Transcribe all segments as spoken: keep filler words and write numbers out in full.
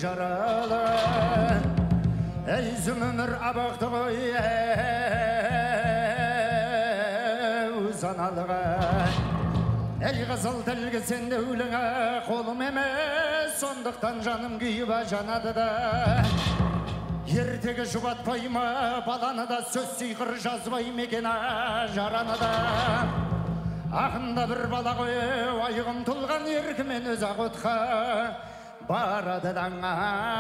жаралы Ей зүмір абақты ғой Өзаналыға Ей қызыл тілгі сенде өліңі қолым емес Сондықтан жаным күйіба жанады да Ертегі жұбатпай ма баланы да сөз сыйқыр жазбай мекен жараны да Ақында бір бала ғой айығым тұлған еркімен өз ақытқа барады даңа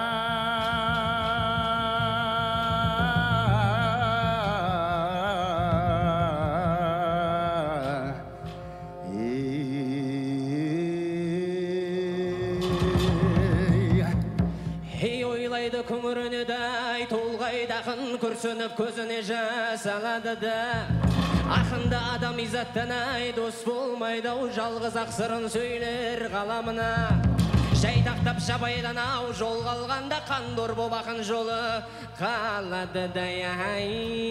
Күңірінедай толғайдақын күрсініп көзіне жас алады да Ақында адам изаттан-ай дос болмайды-ау жалғыз ақсырын сөйлер қаламына Жайтақтап жабайдан-ау жол қалғанда қандор боп ақын жолы қалады да-ай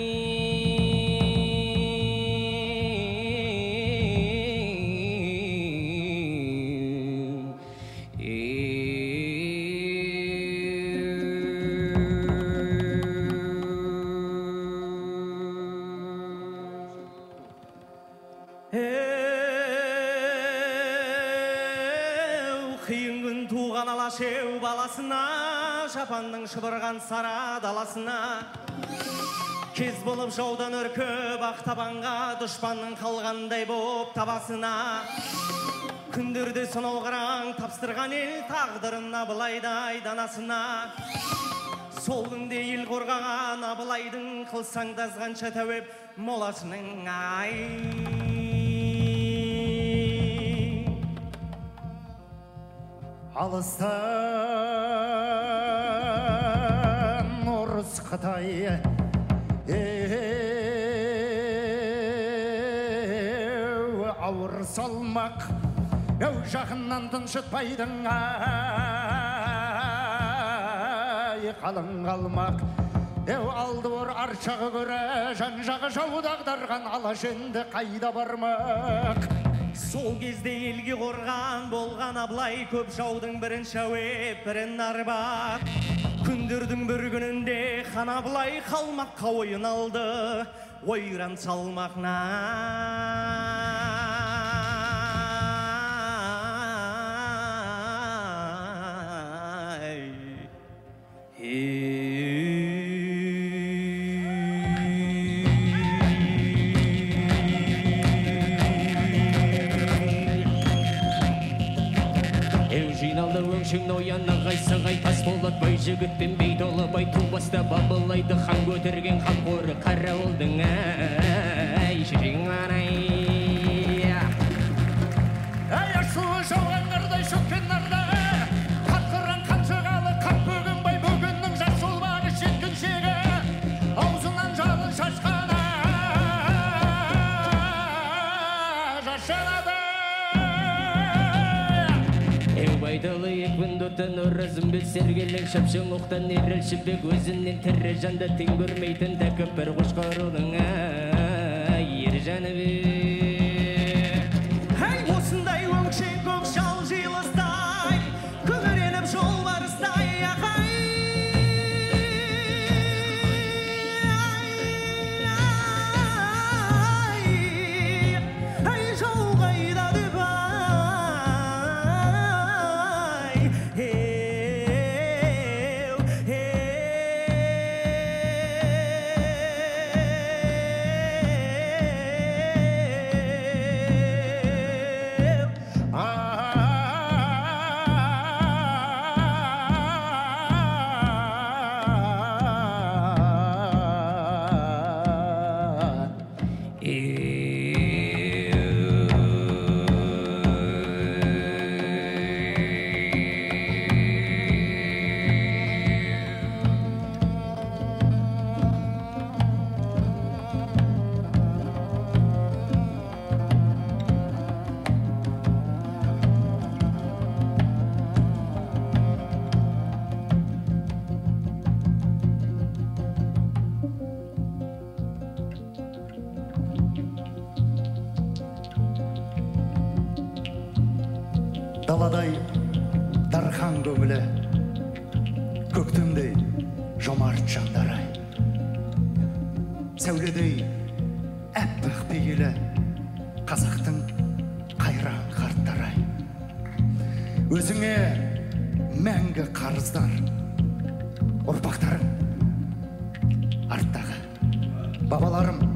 Шеу баласына, жапанның шыбырған сара даласына Кез болып жаудан үркіп ақтабанға Дұшпанның қалғандай боп табасына Күндерде сонау қараң тапсырған ел Тағдырын Абылайдай данасына Сол күнде ел қорғаған Абылайдың қылсаңдазғанша тәуеп моласының ай Алыстан орыс Қытай ауыр салмақ әу жақыннан тыншытпайдың ай қалың қалмақ әу алды ор аршағы көрі жан жағы жау дағдарған алаш енді қайда бармақ Сол кезде елге қорған болған Абылай көп жаудың бірін шәуеп, бірін арбақ. Күндердің бір күнінде хан Абылай қалмаққа ойын алды, ойран салмақна. Өңшің нояны ғайсығай тас болат бай жігітпен бейтолы бай тубаста бабылайды хан көтерген хан қоры қарауылдың әй шешең арай әй ашуы жауғандардай шөккен нарда қатқыран қаншығалы қап бөгін бай бөгіннің жас жолбағы жеткіншегі аузынан жалын шашқаны жашанады Байдалы екпін доттан оразым бел сергелең шапшың оқтан еріл шіпек өзінен тірі жанды тең көрмейтін тәкіп бір қошқарудың ер жаны бе Әй осындай өңшең көк жал жиылыстай күңіреніп жол барыстай ағай әй жау қайда деп Даладай дархан көңілі көктемдей жомарт жандар-ай, сәуледей әппақ пейілі қазақтың қайран қарттар-ай, өзіңе мәңгі қарыздар, ұрпақтарым арттағы бабаларым